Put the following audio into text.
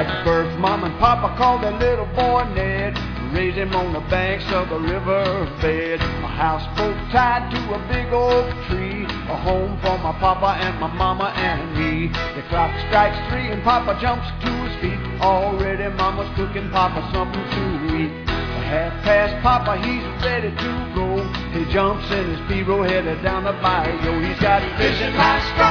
At birth, Mom and Papa called their little boy Ned, raised him on the banks of the river bed. A houseboat tied to a big oak tree, a home for my papa and my mama and me. The clock strikes 3 and Papa jumps to his feet. Already Mama's cooking Papa something to eat. At 1:30, Papa, he's ready to go. He jumps in his P-row, headed down the bayou. He's got fishing lines